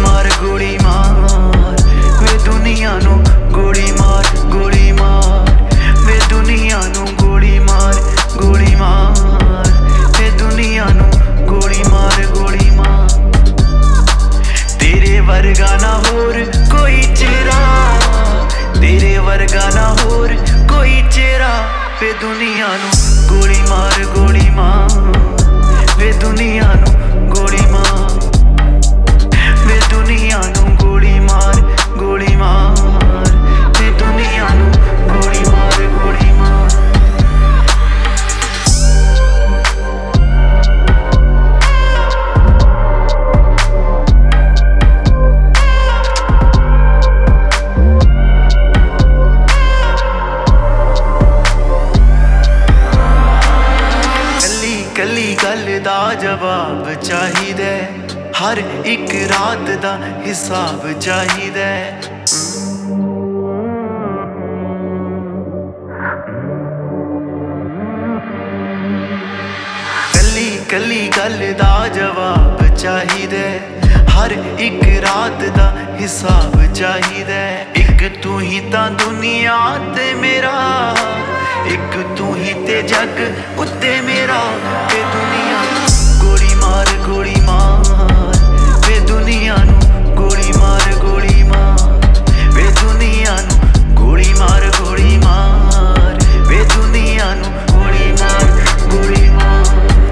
ਮਾਰ ਗੋਲੀ ਮਾਰ ਵੇ ਦੁਨੀਆ ਨੂੰ ਗੋਲੀ ਮਾਰ ਗੋਲੀ ਮਾਰ ਵੇ ਦੁਨੀਆ ਨੂੰ ਗੋਲੀ ਮਾਰ ਗੋਲੀ ਮਾਰ ਵੇ ਦੁਨੀਆ ਨੂੰ ਗੋਲੀ ਮਾਰ ਗੋਲੀ ਮਾਰ तेरे वर्गा ना होर कोई चेहरा तेरे वर्गा ना होर कोई चेहरा वे दुनिया नू गोली मार वे दुनिया नू गोली मार वे दुनिया नू गोली मार वे दुनिया नू गोली मार गोली मार कली गल दा जवाब चाहिदा हर एक रात दा हिसाब चाहिदा कली कली गल दा जवाब चाहिदा हर एक रात दा हिसाब चाहिदा एक तू ही तां दुनिया ते मेरा एक तू ही ते जग उत्ते मेरा वे दुनिया गोली मार वे दुनिया नू गोली मार वे दुनिया नू गोली मार वे दुनिया नू गोली मार गोली मार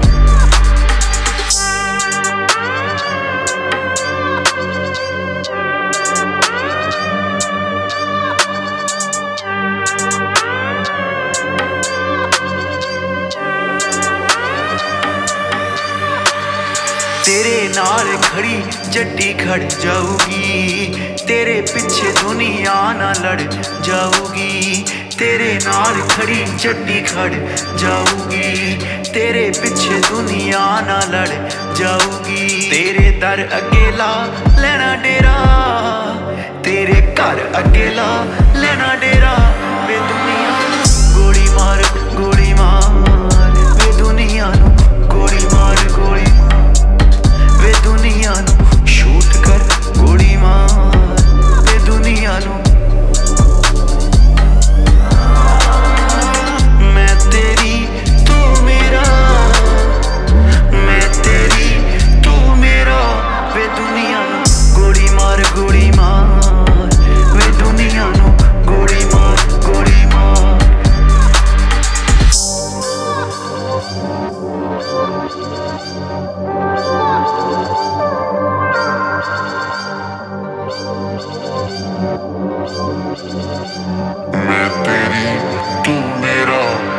तेरे नाल खड़ी जड्डी खड़ जाऊगी तेरे पीछे दुनिया ना लड़ जाऊगी तेरे नाल खड़ी जड्डी खड़ जाऊगी तेरे पीछे दुनिया ना लड़ जाऊगी तेरे दर अकेला लेना डेरा तेरे घर अकेला लेना डेरा वे दुनिया गोली मार वे दुनिया नू गोली मार वे दुनिया नू शूट कर गोली मार वे दुनिया नू मैं तेरी तू मेरा मैं तेरी तू मेरा वे दुनिया नू गोली मार वे दुनिया नू गोली मार मैं तेरी तू मेरा